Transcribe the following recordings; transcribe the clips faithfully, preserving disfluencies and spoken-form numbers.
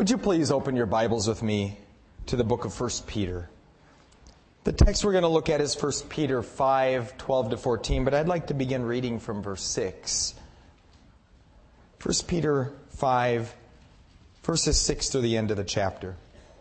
Would you please open your Bibles with me to the book of First Peter? The text we're going to look at is First Peter five, twelve to fourteen, but I'd like to begin reading from verse six. First Peter five, verses six through the end of the chapter.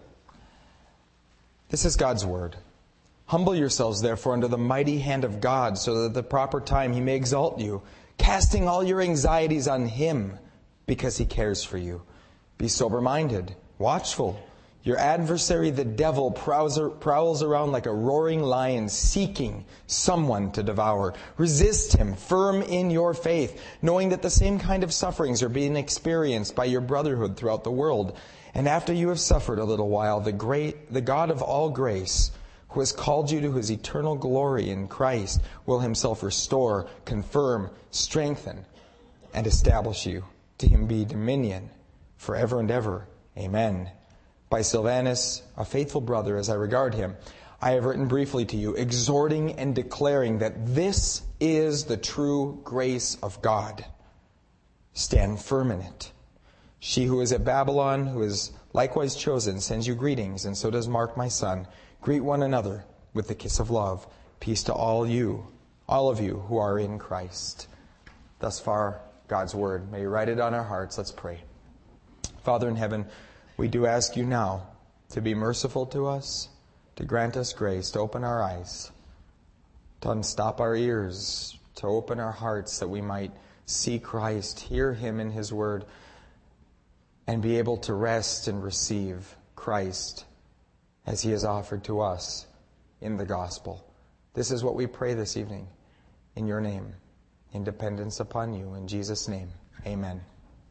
This is God's word. Humble yourselves, therefore, under the mighty hand of God, so that at the proper time He may exalt you, casting all your anxieties on Him, because He cares for you. Be sober-minded, watchful. Your adversary, the devil, prowls, prowls around like a roaring lion, seeking someone to devour. Resist him, firm in your faith, knowing that the same kind of sufferings are being experienced by your brotherhood throughout the world. And after you have suffered a little while, the great, the God of all grace, who has called you to His eternal glory in Christ, will Himself restore, confirm, strengthen, and establish you. To Him be dominion forever and ever. Amen. By Silvanus, a faithful brother as I regard him, I have written briefly to you, exhorting and declaring that this is the true grace of God. Stand firm in it. She who is at Babylon, who is likewise chosen, sends you greetings, and so does Mark, my son. Greet one another with the kiss of love. Peace to all you, all of you who are in Christ. Thus far, God's word. May you write it on our hearts. Let's pray. Father in heaven, we do ask you now to be merciful to us, to grant us grace, to open our eyes, to unstop our ears, to open our hearts that we might see Christ, hear Him in His word, and be able to rest and receive Christ as He has offered to us in the gospel. This is what we pray this evening in your name, in dependence upon you. In Jesus' name, amen.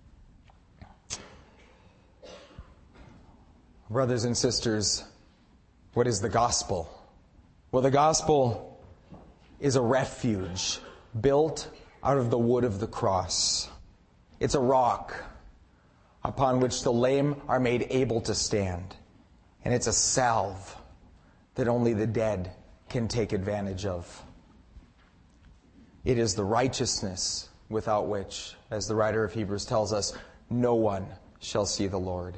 Brothers and sisters, what is the gospel? Well, the gospel is a refuge built out of the wood of the cross. It's a rock upon which the lame are made able to stand. And it's a salve that only the dead can take advantage of. It is the righteousness without which, as the writer of Hebrews tells us, no one shall see the Lord.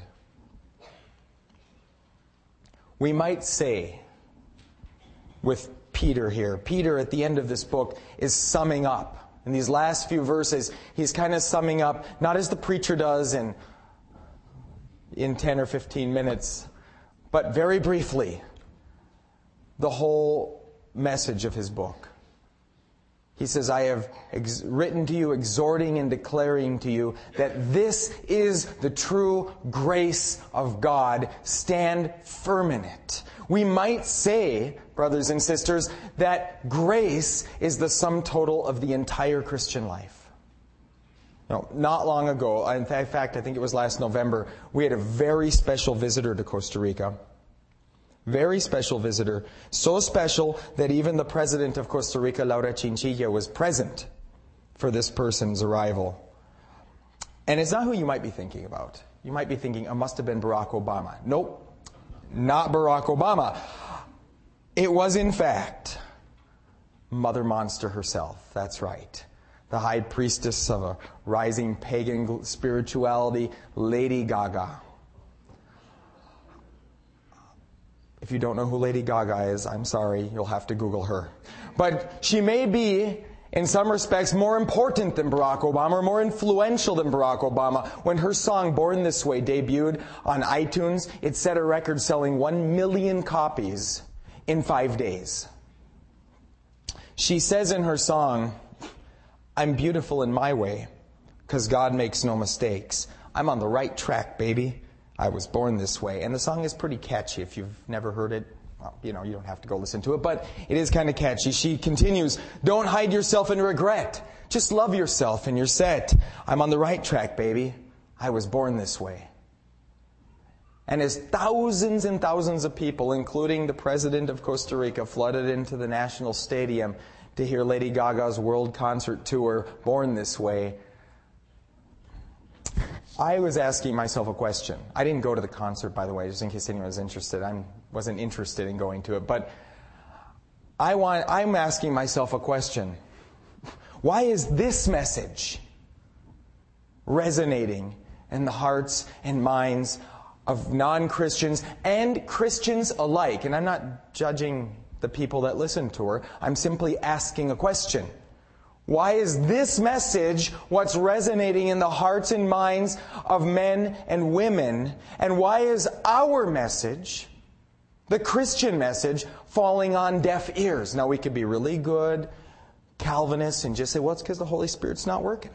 We might say, with Peter here, Peter at the end of this book is summing up. In these last few verses, he's kind of summing up, not as the preacher does in, in ten or fifteen minutes, but very briefly, the whole message of his book. He says, I have ex- written to you, exhorting and declaring to you that this is the true grace of God. Stand firm in it. We might say, brothers and sisters, that grace is the sum total of the entire Christian life. No, not long ago, in fact, I think it was last November, we had a very special visitor to Costa Rica. Very special visitor. So special that even the president of Costa Rica, Laura Chinchilla, was present for this person's arrival. And it's not who you might be thinking about. You might be thinking, it must have been Barack Obama. Nope, not Barack Obama. It was, in fact, Mother Monster herself. That's right. The high priestess of a rising pagan spirituality, Lady Gaga. If you don't know who Lady Gaga is, I'm sorry, you'll have to Google her. But she may be, in some respects, more important than Barack Obama, or more influential than Barack Obama. When her song Born This Way debuted on iTunes, it set a record selling one million copies in five days. She says in her song, I'm beautiful in my way, because God makes no mistakes. I'm on the right track, baby. I was born this way. And the song is pretty catchy. If you've never heard it, well, you know, you don't have to go listen to it, but it is kind of catchy. She continues, don't hide yourself in regret. Just love yourself and you're set. I'm on the right track, baby. I was born this way. And as thousands and thousands of people, including the president of Costa Rica, flooded into the National Stadium to hear Lady Gaga's world concert tour, Born This Way, I was asking myself a question. I didn't go to the concert, by the way, just in case anyone was interested. I wasn't interested in going to it. But I want, I'm asking myself a question. Why is this message resonating in the hearts and minds of non-Christians and Christians alike. And I'm not judging the people that listen to her. I'm simply asking a question. Why is this message what's resonating in the hearts and minds of men and women? And why is our message, the Christian message, falling on deaf ears? Now, we could be really good Calvinists and just say, well, it's because the Holy Spirit's not working.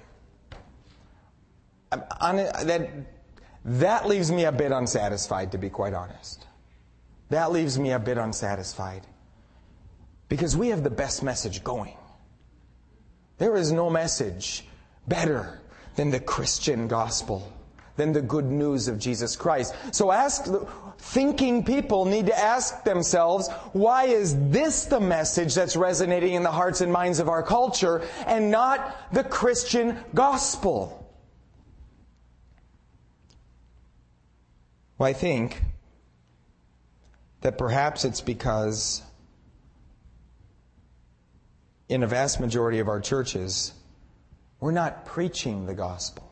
On it, that, that leaves me a bit unsatisfied, to be quite honest. That leaves me a bit unsatisfied. Because we have the best message going. There is no message better than the Christian gospel, than the good news of Jesus Christ. So ask, thinking people need to ask themselves, why is this the message that's resonating in the hearts and minds of our culture and not the Christian gospel? Well, I think that perhaps it's because in a vast majority of our churches, we're not preaching the gospel.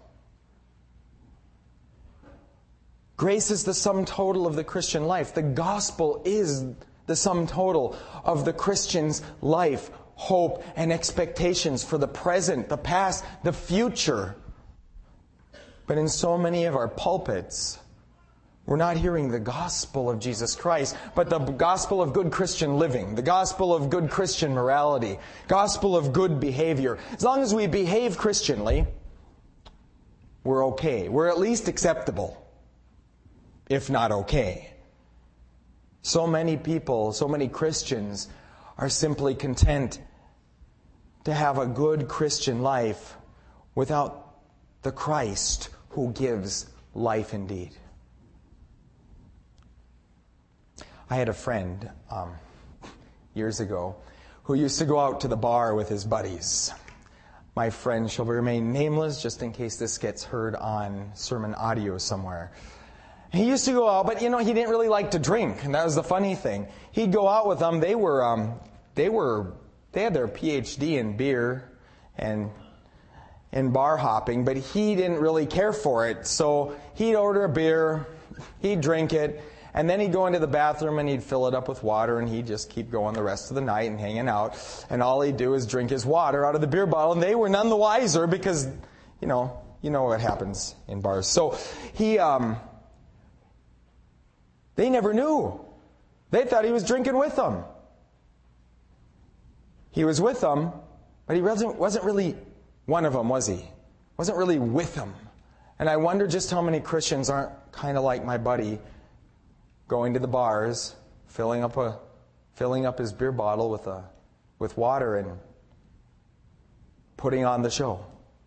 Grace is the sum total of the Christian life. The gospel is the sum total of the Christian's life, hope, and expectations for the present, the past, the future. But in so many of our pulpits, we're not hearing the gospel of Jesus Christ, but the gospel of good Christian living, the gospel of good Christian morality, gospel of good behavior. As long as we behave Christianly, we're okay. We're at least acceptable, if not okay. So many people, so many Christians are simply content to have a good Christian life without the Christ who gives life indeed. I had a friend um, years ago who used to go out to the bar with his buddies. My friend shall remain nameless just in case this gets heard on sermon audio somewhere. He used to go out, but you know, he didn't really like to drink, and that was the funny thing. He'd go out with them. They were, um, they were, they had their P H D in beer and in bar hopping, but he didn't really care for it. So he'd order a beer, he'd drink it, and then he'd go into the bathroom and he'd fill it up with water, and he'd just keep going the rest of the night and hanging out. And all he'd do is drink his water out of the beer bottle, and they were none the wiser because, you know, you know what happens in bars. So he, um, they never knew. They thought he was drinking with them. He was with them, but he wasn't, wasn't really one of them, was he? Wasn't really with them. And I wonder just how many Christians aren't kind of like my buddy, going to the bars, filling up a, filling up his beer bottle with a, with water and putting on the show.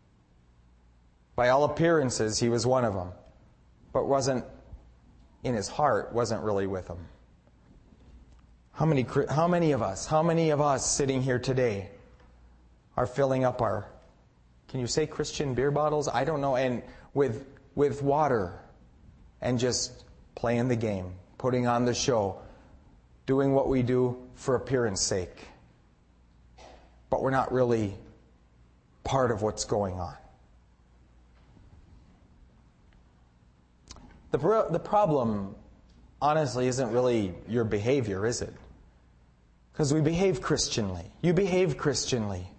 By all appearances, he was one of them, but wasn't, in his heart, wasn't really with them. How many, how many of us, how many of us sitting here today are filling up our, can you say Christian beer bottles? I don't know, and with, with water and just playing the game, putting on the show, doing what we do for appearance sake. But we're not really part of what's going on. The, pro- the problem, honestly, isn't really your behavior, is it? Because we behave Christianly. You behave Christianly.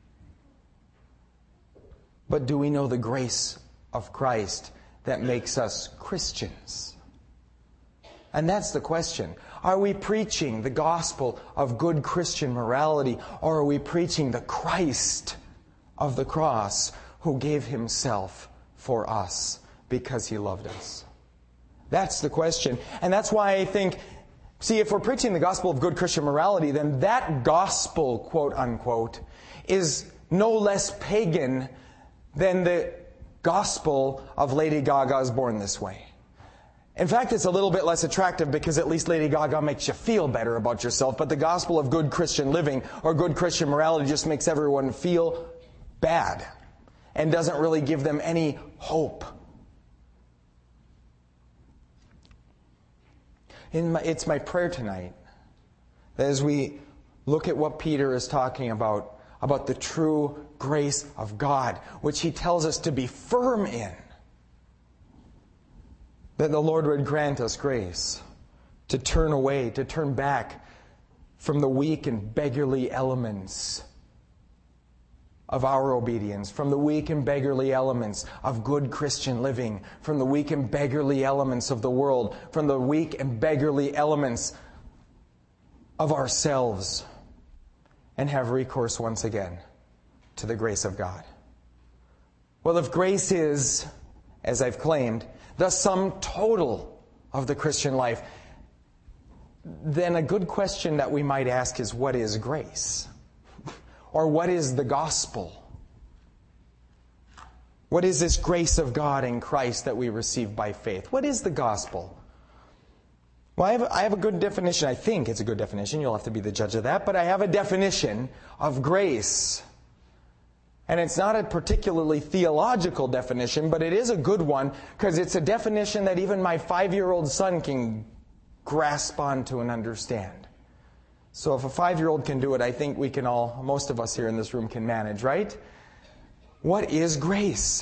But do we know the grace of Christ that makes us Christians? And that's the question. Are we preaching the gospel of good Christian morality, or are we preaching the Christ of the cross who gave himself for us because he loved us? That's the question. And that's why I think, see, if we're preaching the gospel of good Christian morality, then that gospel, quote unquote, is no less pagan than the gospel of Lady Gaga's Born This Way. In fact, it's a little bit less attractive because at least Lady Gaga makes you feel better about yourself. But the gospel of good Christian living or good Christian morality just makes everyone feel bad and doesn't really give them any hope. In my, it's my prayer tonight that as we look at what Peter is talking about, about the true grace of God, which he tells us to be firm in, that the Lord would grant us grace to turn away, to turn back from the weak and beggarly elements of our obedience, from the weak and beggarly elements of good Christian living, from the weak and beggarly elements of the world, from the weak and beggarly elements of ourselves, and have recourse once again to the grace of God. Well, if grace is, as I've claimed, the sum total of the Christian life, then a good question that we might ask is, what is grace? Or what is the gospel? What is this grace of God in Christ that we receive by faith? What is the gospel? Well, I have, I have a good definition. I think it's a good definition. You'll have to be the judge of that. But I have a definition of grace. And it's not a particularly theological definition, but it is a good one because it's a definition that even my five-year-old son can grasp onto and understand. So if a five-year-old can do it, I think we can all, most of us here in this room can manage, right? What is grace?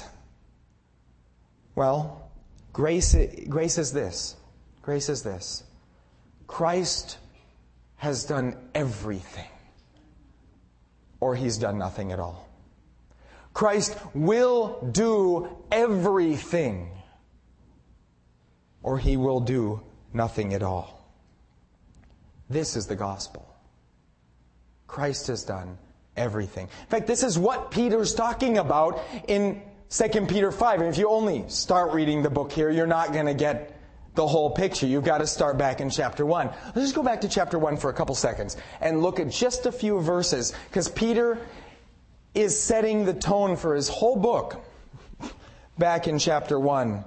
Well, grace, grace is this. Grace is this. Christ has done everything, or He's done nothing at all. Christ will do everything, or He will do nothing at all. This is the gospel. Christ has done everything. In fact, this is what Peter's talking about in Second Peter five. And if you only start reading the book here, you're not going to get the whole picture. You've got to start back in chapter one. Let's just go back to chapter one for a couple seconds and look at just a few verses, because Peter is setting the tone for his whole book back in chapter one.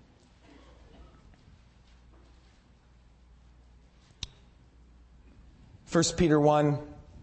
First Peter one,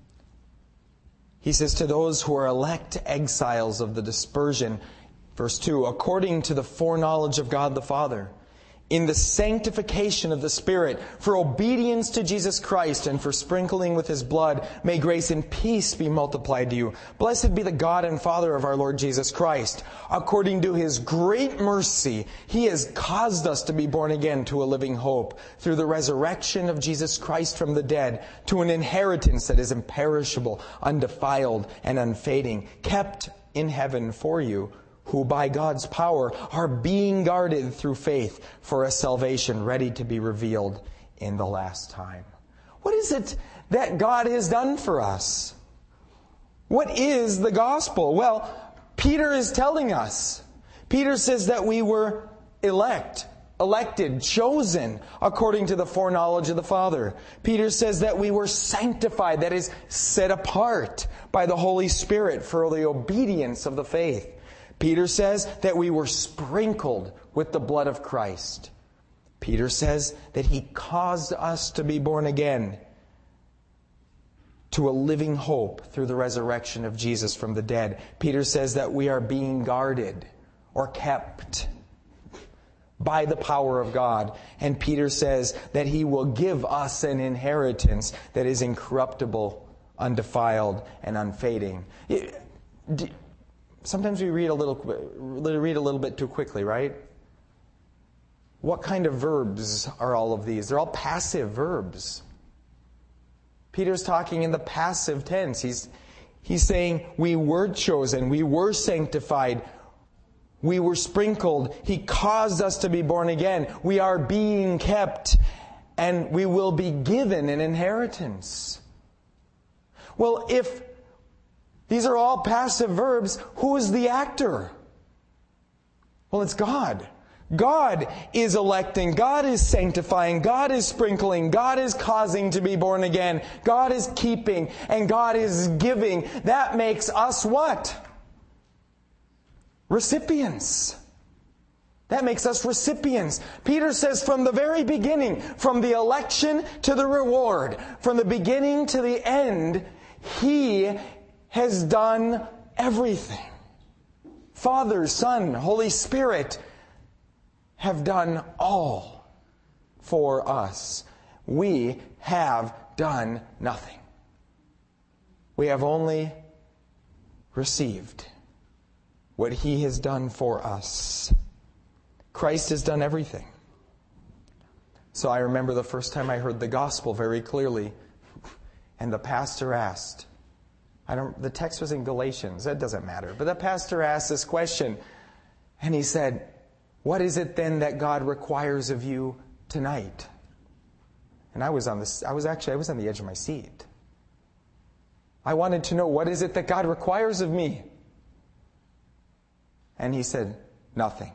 he says, to those who are elect exiles of the dispersion, verse two, according to the foreknowledge of God the Father, in the sanctification of the Spirit, for obedience to Jesus Christ and for sprinkling with His blood, may grace and peace be multiplied to you. Blessed be the God and Father of our Lord Jesus Christ. According to His great mercy, He has caused us to be born again to a living hope, through the resurrection of Jesus Christ from the dead, to an inheritance that is imperishable, undefiled, and unfading, kept in heaven for you, who by God's power are being guarded through faith for a salvation ready to be revealed in the last time. What is it that God has done for us? What is the gospel? Well, Peter is telling us. Peter says that we were elect, elected, chosen according to the foreknowledge of the Father. Peter says that we were sanctified, that is, set apart by the Holy Spirit for the obedience of the faith. Peter says that we were sprinkled with the blood of Christ. Peter says that He caused us to be born again to a living hope through the resurrection of Jesus from the dead. Peter says that we are being guarded or kept by the power of God. And Peter says that He will give us an inheritance that is incorruptible, undefiled, and unfading. Sometimes we read a little read a little bit too quickly, right? What kind of verbs are all of these? They're all passive verbs. Peter's talking in the passive tense. He's, he's saying we were chosen, we were sanctified, we were sprinkled, He caused us to be born again, we are being kept, and we will be given an inheritance. Well, if these are all passive verbs, who is the actor? Well, it's God. God is electing, God is sanctifying, God is sprinkling, God is causing to be born again, God is keeping, and God is giving. That makes us what? Recipients. That makes us recipients. Peter says from the very beginning, from the election to the reward, from the beginning to the end, He has done everything. Father, Son, Holy Spirit have done all for us. We have done nothing. We have only received what He has done for us. Christ has done everything. So I remember the first time I heard the gospel very clearly, and the pastor asked, I don't, the text was in Galatians, that doesn't matter, but the pastor asked this question, and he said, what is it then that God requires of you tonight? And I was on this, I was actually, I was on the edge of my seat. I wanted to know, what is it that God requires of me? And he said, nothing.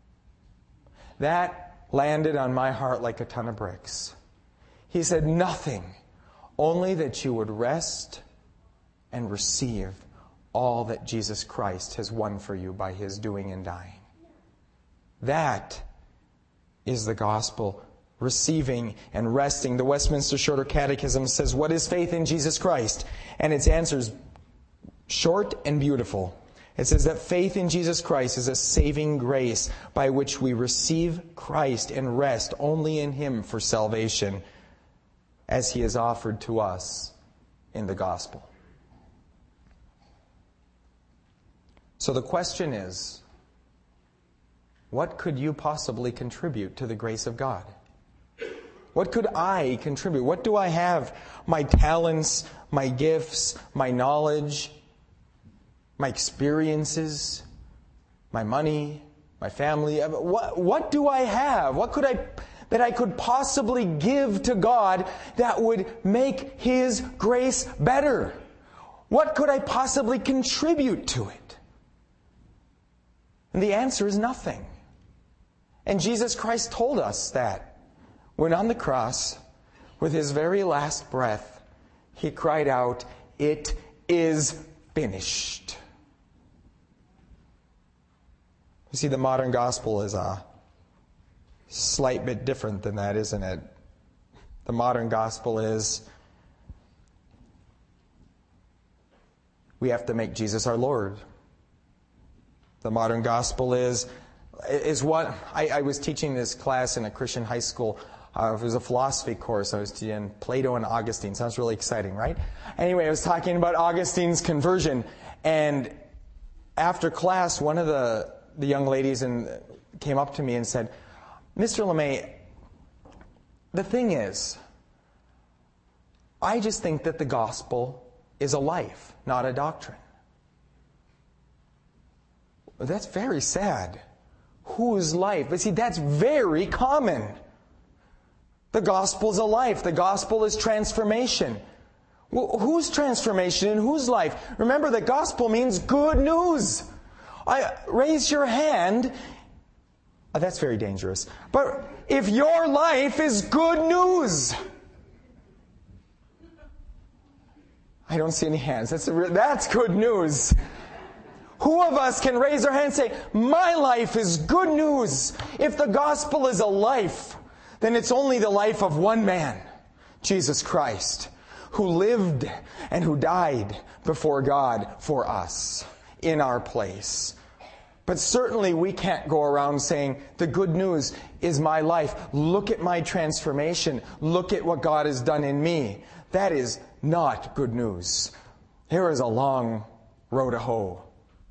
That landed on my heart like a ton of bricks. He said, nothing. Only that you would rest and receive all that Jesus Christ has won for you by His doing and dying. That is the gospel. Receiving and resting. The Westminster Shorter Catechism says, what is faith in Jesus Christ? And its answer is short and beautiful. It says that faith in Jesus Christ is a saving grace by which we receive Christ and rest only in Him for salvation, as He has offered to us in the gospel. So the question is, what could you possibly contribute to the grace of God? What could I contribute? What do I have? My talents, my gifts, my knowledge, my experiences, my money, my family. What, what do I have? What could I, that I could possibly give to God that would make His grace better? What could I possibly contribute to it? And the answer is nothing. And Jesus Christ told us that when on the cross, with His very last breath, He cried out, "It is finished." You see, the modern gospel is a slight bit different than that, isn't it? The modern gospel is we have to make Jesus our Lord. The modern gospel is is what I, I was teaching this class in a Christian high school. Uh, it was a philosophy course. I was teaching Plato and Augustine. Sounds really exciting, right? Anyway, I was talking about Augustine's conversion, and after class, one of the the young ladies in, came up to me and said, "Mister LeMay, the thing is, I just think that the gospel is a life, not a doctrine." Well, that's very sad. Whose life? But see, that's very common. The gospel is a life. The gospel is transformation. Well, whose transformation and whose life? Remember, the gospel means good news. I, raise your hand. Oh, that's very dangerous. But if your life is good news. I don't see any hands. That's, a, that's good news. Who of us can raise our hand and say, my life is good news? If the gospel is a life, then it's only the life of one man, Jesus Christ, who lived and who died before God for us in our place. But certainly we can't go around saying, the good news is my life. Look at my transformation. Look at what God has done in me. That is not good news. There is a long road to hoe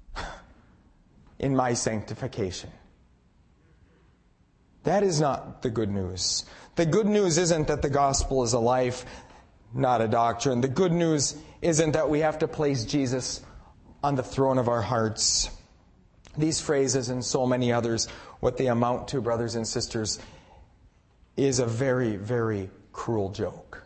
in my sanctification. That is not the good news. The good news isn't that the gospel is a life, not a doctrine. The good news isn't that we have to place Jesus on the throne of our hearts. These phrases and so many others, what they amount to, brothers and sisters, is a very, very cruel joke.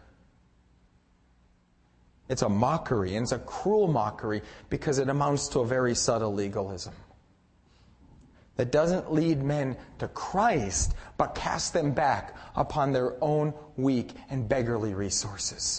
It's a mockery, and it's a cruel mockery because it amounts to a very subtle legalism that doesn't lead men to Christ, but casts them back upon their own weak and beggarly resources.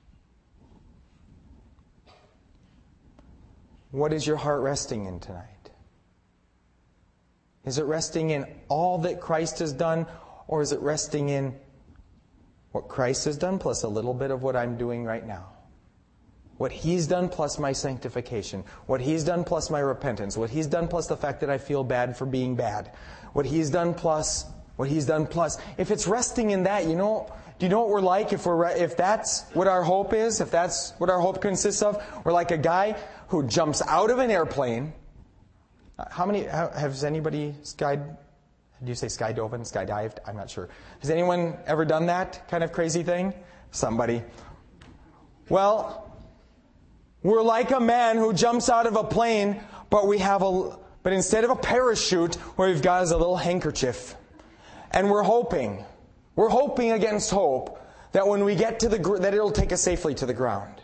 What is your heart resting in tonight? Is it resting in all that Christ has done, or is it resting in what Christ has done plus a little bit of what I'm doing right now? What He's done plus my sanctification. What He's done plus my repentance. What He's done plus the fact that I feel bad for being bad. What He's done plus, what He's done plus. If it's resting in that, you know, do you know what we're like if we're, if that's what our hope is? If that's what our hope consists of? We're like a guy who jumps out of an airplane. How many, how, has anybody skied, Do you say skydove, skydived? I'm not sure. Has anyone ever done that kind of crazy thing? Somebody. Well, we're like a man who jumps out of a plane, but we have a, but instead of a parachute, what we've got is a little handkerchief. And we're hoping, we're hoping against hope that when we get to the, that it'll take us safely to the ground.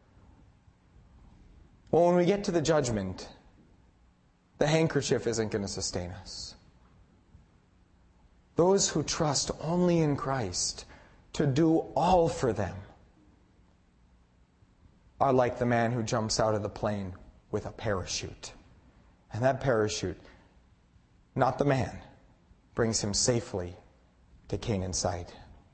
Well, when we get to the judgment, the handkerchief isn't going to sustain us. Those who trust only in Christ to do all for them are like the man who jumps out of the plane with a parachute. And that parachute, not the man, brings him safely to Canaan's side.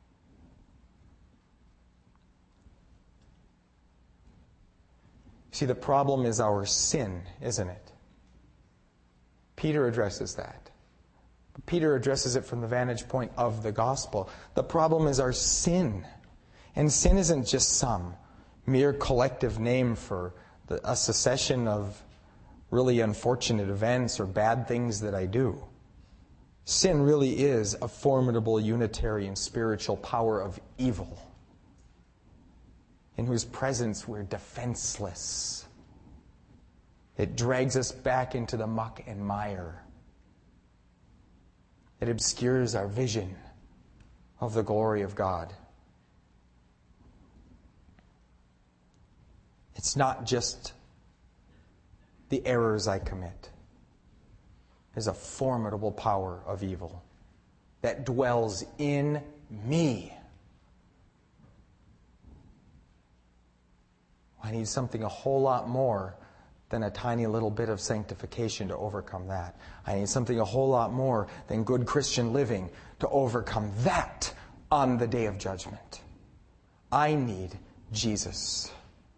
See, the problem is our sin, isn't it? Peter addresses that. Peter addresses it from the vantage point of the gospel. The problem is our sin. And sin isn't just some mere collective name for the, a succession of really unfortunate events or bad things that I do. Sin really is a formidable unitary and spiritual power of evil, in whose presence we're defenseless. It drags us back into the muck and mire. It obscures our vision of the glory of God. It's not just the errors I commit. There's a formidable power of evil that dwells in me. I need something a whole lot more than a tiny little bit of sanctification to overcome that. I need something a whole lot more than good Christian living to overcome that on the day of judgment. I need Jesus.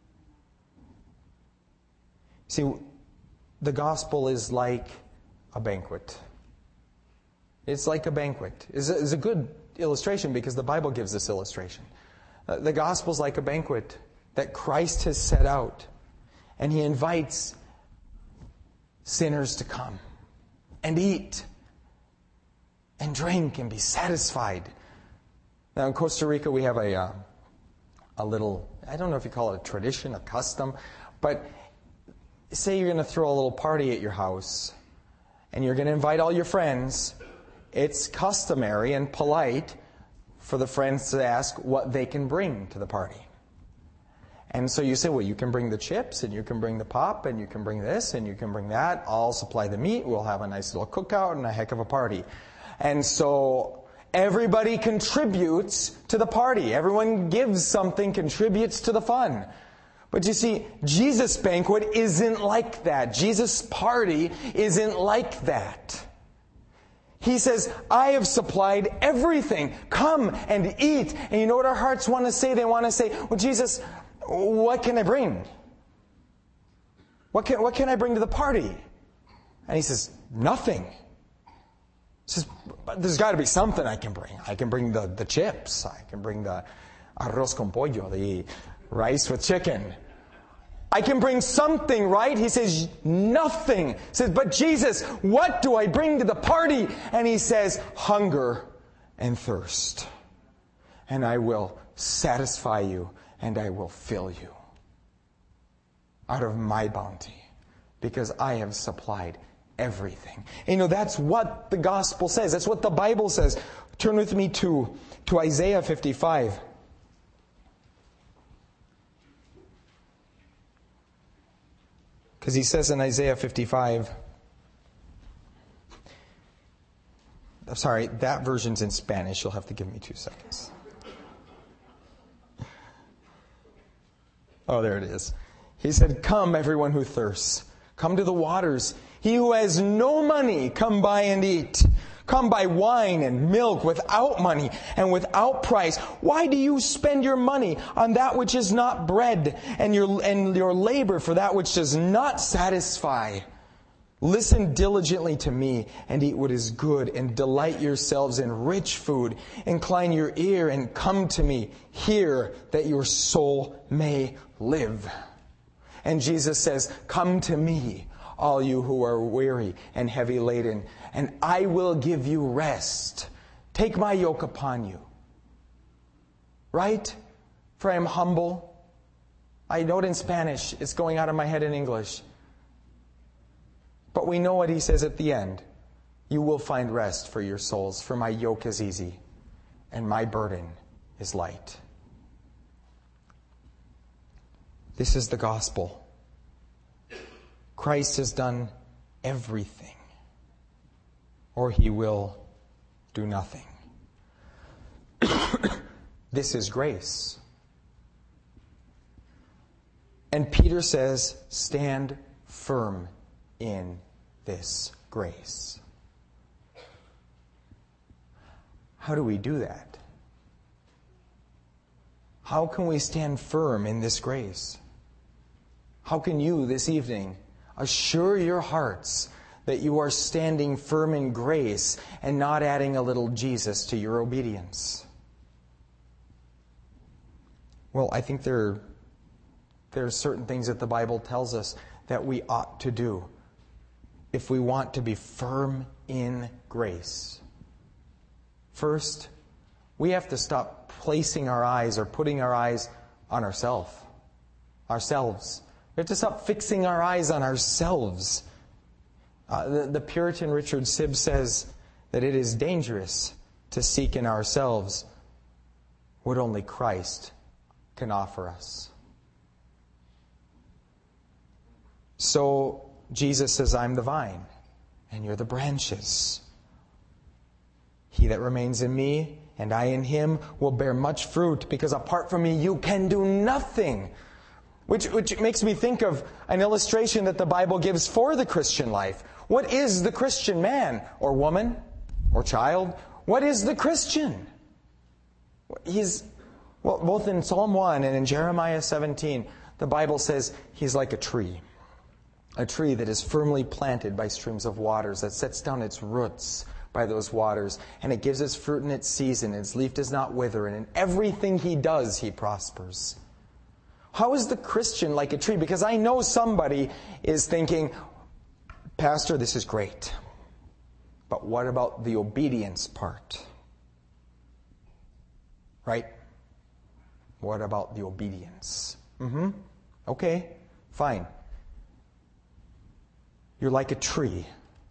See, the gospel is like a banquet. It's like a banquet. It's a, it's a good illustration because the Bible gives this illustration. Uh, the gospel is like a banquet that Christ has set out. And He invites sinners to come and eat and drink and be satisfied. Now in Costa Rica we have a uh, a little, I don't know if you call it a tradition, a custom, but say you're going to throw a little party at your house and you're going to invite all your friends. It's customary and polite for the friends to ask what they can bring to the party. And so you say, well, you can bring the chips, and you can bring the pop, and you can bring this, and you can bring that. I'll supply the meat. We'll have a nice little cookout and a heck of a party. And so everybody contributes to the party. Everyone gives something, contributes to the fun. But you see, Jesus' banquet isn't like that. Jesus' party isn't like that. He says, I have supplied everything. Come and eat. And you know what our hearts want to say? They want to say, well, Jesus, what can I bring? What can, what can I bring to the party? And He says, nothing. He says, but there's got to be something I can bring. I can bring the, the chips. I can bring the arroz con pollo, the rice with chicken. I can bring something, right? He says, nothing. He says, but Jesus, what do I bring to the party? And He says, hunger and thirst. And I will satisfy you. And I will fill you out of my bounty, because I have supplied everything. And you know, that's what the gospel says. That's what the Bible says. Turn with me to, to Isaiah fifty-five. Because he says in Isaiah fifty-five, I'm sorry, that version's in Spanish. You'll have to give me two seconds. Oh, there it is. He said, come, everyone who thirsts. Come to the waters. He who has no money, come buy and eat. Come buy wine and milk without money and without price. Why do you spend your money on that which is not bread, and your, and your labor for that which does not satisfy? Listen diligently to me and eat what is good, and delight yourselves in rich food. Incline your ear and come to me. Hear that your soul may live. And Jesus says, come to me, all you who are weary and heavy laden, and I will give you rest. Take my yoke upon you. Right? For I am humble. I know it in Spanish. It's going out of my head in English. But we know what he says at the end. You will find rest for your souls, for my yoke is easy and my burden is light. This is the gospel. Christ has done everything, or he will do nothing. This is grace. And Peter says, stand firm in this grace. How do we do that? How can we stand firm in this grace? How can you this evening assure your hearts that you are standing firm in grace and not adding a little Jesus to your obedience? Well, I think there, there are certain things that the Bible tells us that we ought to do if we want to be firm in grace. First, we have to stop placing our eyes or putting our eyes on ourselves. Ourselves. We have to stop fixing our eyes on ourselves. Uh, the, the Puritan Richard Sibbes says that it is dangerous to seek in ourselves what only Christ can offer us. So Jesus says, I'm the vine, and you're the branches. He that remains in me, and I in him, will bear much fruit, because apart from me you can do nothing. Which, which makes me think of an illustration that the Bible gives for the Christian life. What is the Christian man, or woman, or child? What is the Christian? He's, well, both in Psalm one and in Jeremiah seventeen, the Bible says he's like a tree. A tree that is firmly planted by streams of waters, that sets down its roots by those waters, and it gives its fruit in its season, its leaf does not wither, and in everything he does, he prospers. How is the Christian like a tree? Because I know somebody is thinking, Pastor, this is great, but what about the obedience part? Right? What about the obedience? Mm-hmm. Okay, fine. You're like a tree.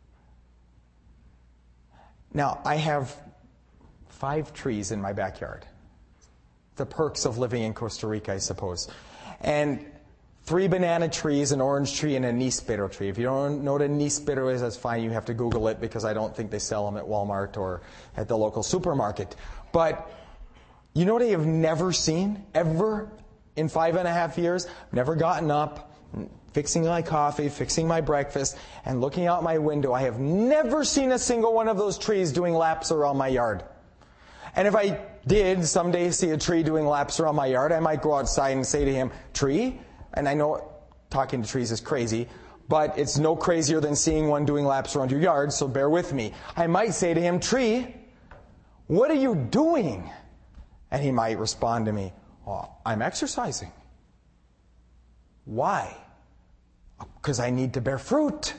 Now, I have five trees in my backyard. The perks of living in Costa Rica, I suppose. And three banana trees, an orange tree, and a níspero tree. If you don't know what a níspero is, that's fine. You have to Google it because I don't think they sell them at Walmart or at the local supermarket. But you know what I have never seen, ever, in five and a half years? I've never gotten up, fixing my coffee, fixing my breakfast, and looking out my window. I have never seen a single one of those trees doing laps around my yard. And if I did someday see a tree doing laps around my yard, I might go outside and say to him, tree? And I know talking to trees is crazy, but it's no crazier than seeing one doing laps around your yard, so bear with me. I might say to him, tree, what are you doing? And he might respond to me, oh, I'm exercising. Why? Because I need to bear fruit.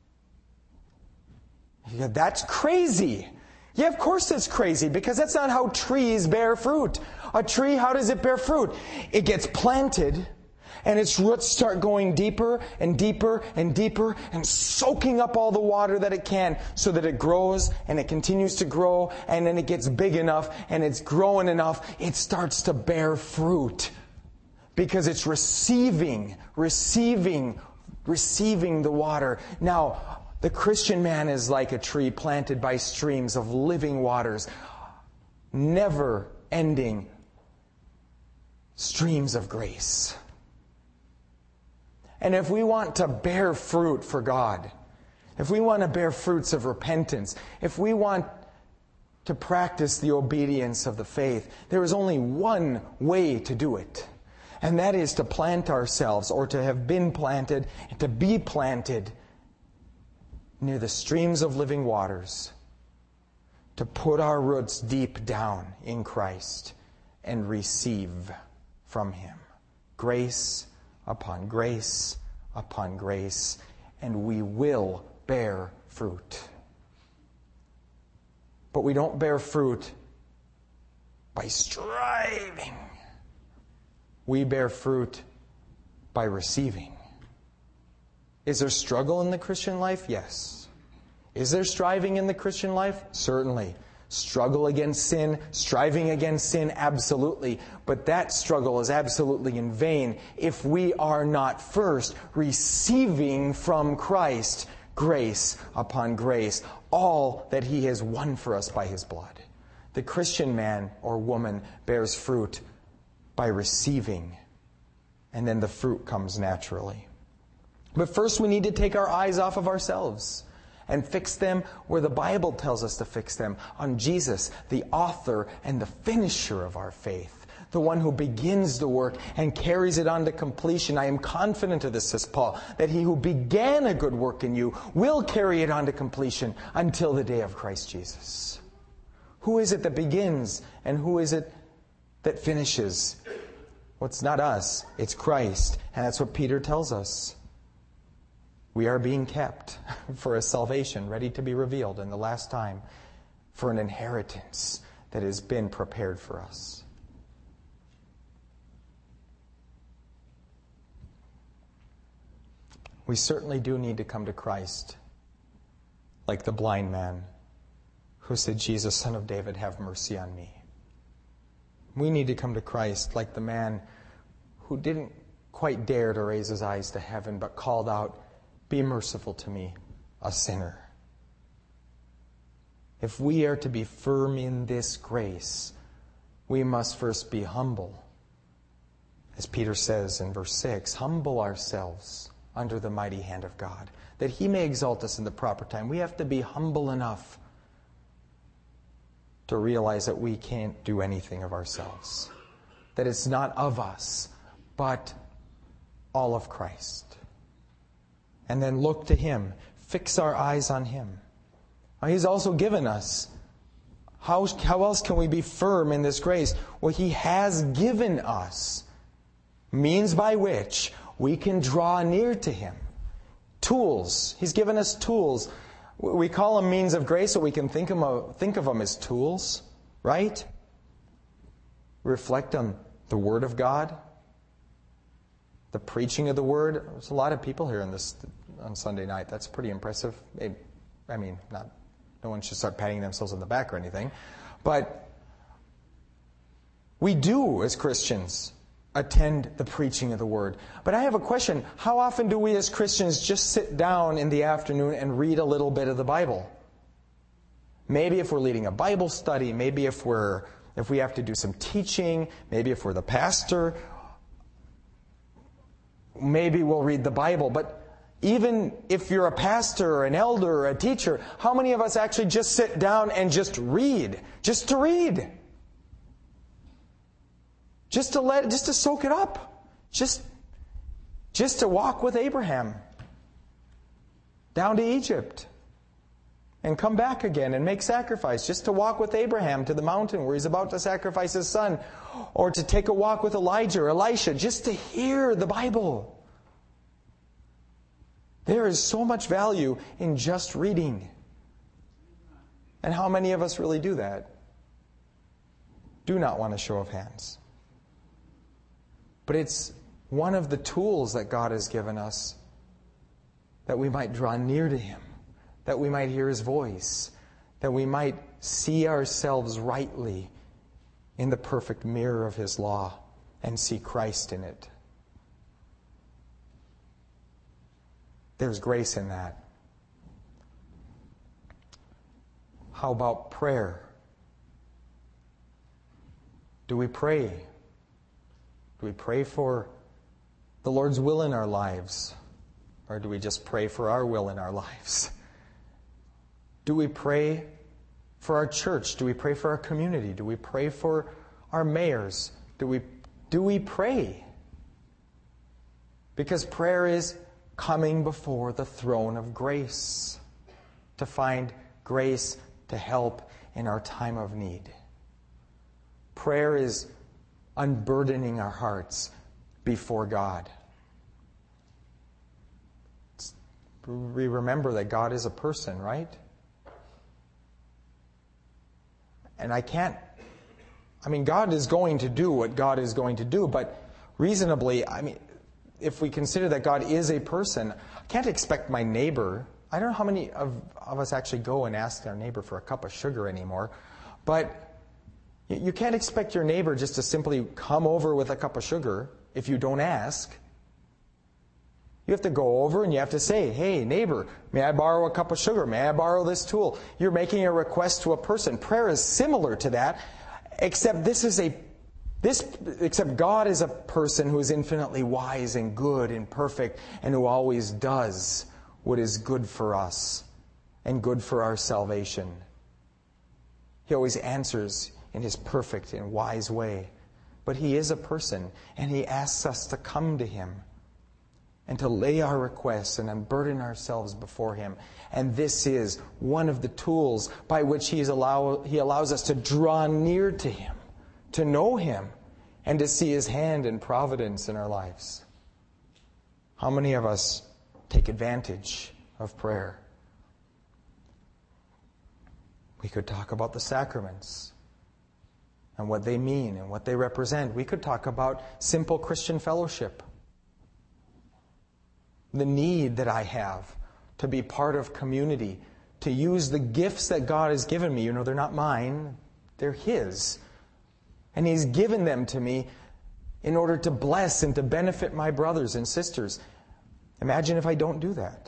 Yeah, that's crazy. Yeah, of course it's crazy, because that's not how trees bear fruit. A tree, how does it bear fruit? It gets planted, and its roots start going deeper and deeper and deeper and soaking up all the water that it can so that it grows and it continues to grow, and then it gets big enough and it's growing enough, it starts to bear fruit. Because it's receiving, receiving, receiving the water. Now, the Christian man is like a tree planted by streams of living waters, never-ending streams of grace. And if we want to bear fruit for God, if we want to bear fruits of repentance, if we want to practice the obedience of the faith, there is only one way to do it. And that is to plant ourselves, or to have been planted, and to be planted near the streams of living waters, to put our roots deep down in Christ and receive from Him grace upon grace upon grace, and we will bear fruit. But we don't bear fruit by striving. We bear fruit by receiving. Is there struggle in the Christian life? Yes. Is there striving in the Christian life? Certainly. Struggle against sin, striving against sin, absolutely. But that struggle is absolutely in vain if we are not first receiving from Christ grace upon grace, all that He has won for us by His blood. The Christian man or woman bears fruit by receiving, and then the fruit comes naturally. But first we need to take our eyes off of ourselves and fix them where the Bible tells us to fix them, on Jesus, the author and the finisher of our faith, the one who begins the work and carries it on to completion. I am confident of this, says Paul, that He who began a good work in you will carry it on to completion until the day of Christ Jesus. Who is it that begins and who is it that finishes? Well, it's not us, it's Christ. And that's what Peter tells us. We are being kept for a salvation ready to be revealed in the last time, for an inheritance that has been prepared for us. We certainly do need to come to Christ, like the blind man who said, Jesus, Son of David, have mercy on me. We need to come to Christ like the man who didn't quite dare to raise his eyes to heaven, but called out, be merciful to me, a sinner. If we are to be firm in this grace, we must first be humble. As Peter says in verse six, humble ourselves under the mighty hand of God, that He may exalt us in the proper time. We have to be humble enough to realize that we can't do anything of ourselves, that it's not of us, but all of Christ. And then look to Him. Fix our eyes on Him. Now, He's also given us. How, how else can we be firm in this grace? Well, He has given us means by which we can draw near to Him. Tools. He's given us tools. We call them means of grace, so we can think of them, think of them as tools, right? Reflect on the Word of God. The preaching of the Word. There's a lot of people here on this on Sunday night. That's pretty impressive. It, I mean, not no one should start patting themselves on the back or anything. But we do, as Christians, attend the preaching of the Word. But I have a question. How often do we as Christians just sit down in the afternoon and read a little bit of the Bible? Maybe if we're leading a Bible study, maybe if we're if we have to do some teaching, maybe if we're the pastor, maybe we'll read the Bible. But even if you're a pastor or an elder or a teacher, how many of us actually just sit down and just read? Just to read. Just to let, just to soak it up. Just, just to walk with Abraham down to Egypt and come back again and make sacrifice. Just to walk with Abraham to the mountain where he's about to sacrifice his son. Or to take a walk with Elijah or Elisha. Just to hear the Bible. There is so much value in just reading. And how many of us really do that? Do not want a show of hands. But it's one of the tools that God has given us that we might draw near to Him, that we might hear His voice, that we might see ourselves rightly in the perfect mirror of His law and see Christ in it. There's grace in that. How about prayer? Do we pray? Do we pray for the Lord's will in our lives? Or do we just pray for our will in our lives? Do we pray for our church? Do we pray for our community? Do we pray for our mayors? Do we, do we pray? Because prayer is coming before the throne of grace to find grace to help in our time of need. Prayer is unburdening our hearts before God. It's we remember that God is a person, right? And I can't, I mean, God is going to do what God is going to do, but reasonably, I mean, if we consider that God is a person, I can't expect my neighbor, I don't know how many of, of us actually go and ask our neighbor for a cup of sugar anymore, but you can't expect your neighbor just to simply come over with a cup of sugar if you don't ask. You have to go over and you have to say, hey, neighbor, may I borrow a cup of sugar? May I borrow this tool? You're making a request to a person. Prayer is similar to that, except this is a this except God is a person who is infinitely wise and good and perfect and who always does what is good for us and good for our salvation. He always answers in His perfect and wise way. But He is a person, and He asks us to come to Him and to lay our requests and unburden ourselves before Him. And this is one of the tools by which He, is allow, he allows us to draw near to Him, to know Him, and to see His hand and providence in our lives. How many of us take advantage of prayer? We could talk about the sacraments and what they mean and what they represent. We could talk about simple Christian fellowship. The need that I have to be part of community, to use the gifts that God has given me. You know, they're not mine, they're His. And He's given them to me in order to bless and to benefit my brothers and sisters. Imagine if I don't do that.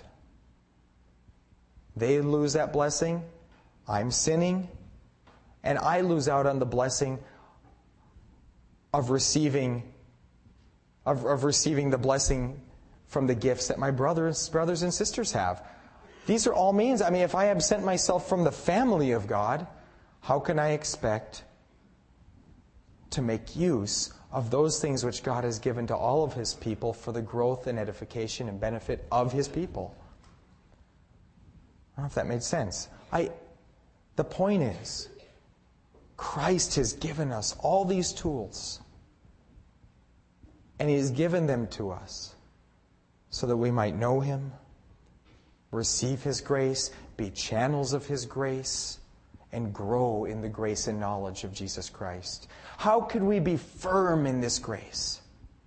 They lose that blessing, I'm sinning, and I lose out on the blessing of receiving, of, of receiving the blessing from the gifts that my brothers, brothers and sisters have. These are all means. I mean, if I absent myself from the family of God, how can I expect to make use of those things which God has given to all of His people for the growth and edification and benefit of His people? I don't know if that made sense. I, the point is, Christ has given us all these tools, and He has given them to us so that we might know Him, receive His grace, be channels of His grace, and grow in the grace and knowledge of Jesus Christ. How could we be firm in this grace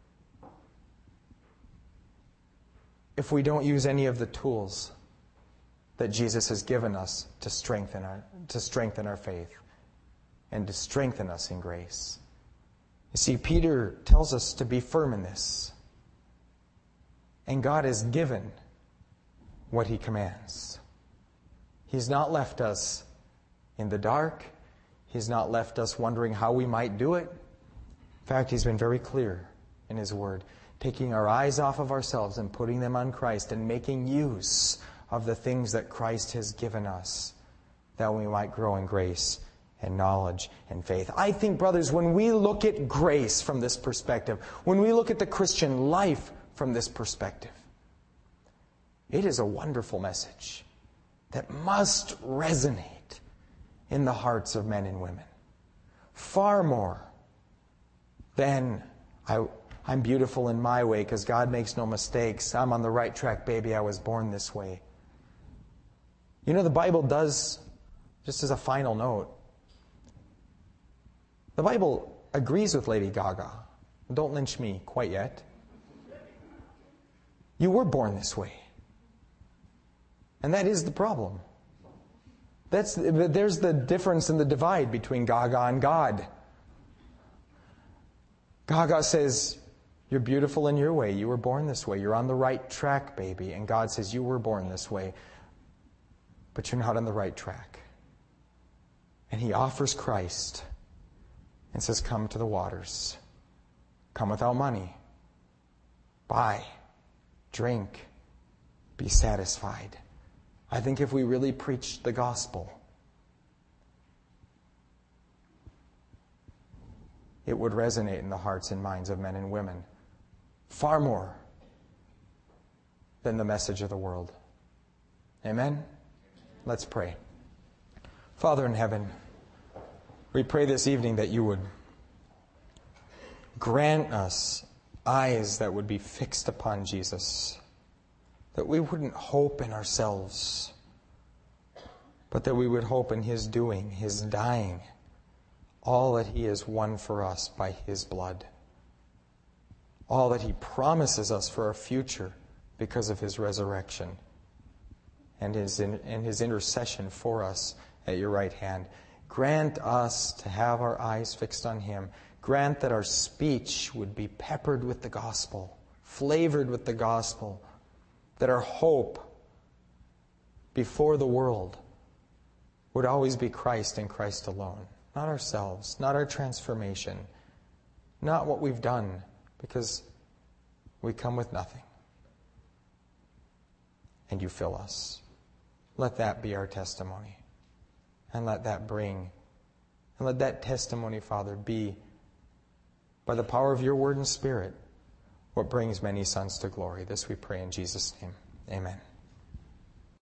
if we don't use any of the tools that Jesus has given us to strengthen our, to strengthen our faith and to strengthen us in grace? You see, Peter tells us to be firm in this. And God has given what He commands. He's not left us in the dark. He's not left us wondering how we might do it. In fact, He's been very clear in His Word, taking our eyes off of ourselves and putting them on Christ and making use of the things that Christ has given us, that we might grow in grace and knowledge and faith. I think, brothers, when we look at grace from this perspective, when we look at the Christian life from this perspective, it is a wonderful message that must resonate in the hearts of men and women. Far more than I, I'm beautiful in my way because God makes no mistakes. I'm on the right track, baby. I was born this way. You know, the Bible does, just as a final note, the Bible agrees with Lady Gaga. Don't lynch me quite yet. You were born this way. And that is the problem. That's, there's the difference and the divide between Gaga and God. Gaga says, you're beautiful in your way. You were born this way. You're on the right track, baby. And God says, you were born this way. But you're not on the right track. And He offers Christ and says, come to the waters. Come without money. Buy. Drink. Be satisfied. I think if we really preached the gospel, it would resonate in the hearts and minds of men and women far more than the message of the world. Amen? Let's pray. Father in heaven, we pray this evening that you would grant us eyes that would be fixed upon Jesus, that we wouldn't hope in ourselves, but that we would hope in His doing, His dying, all that He has won for us by His blood, all that He promises us for our future because of His resurrection and His, in, and His intercession for us at your right hand. Grant us to have our eyes fixed on Him. Grant that our speech would be peppered with the gospel, flavored with the gospel, that our hope before the world would always be Christ and Christ alone. Not ourselves, not our transformation, not what we've done, because we come with nothing. And you fill us. Let that be our testimony. And let that bring, and let that testimony, Father, be, by the power of your word and Spirit, what brings many sons to glory. This we pray in Jesus' name. Amen.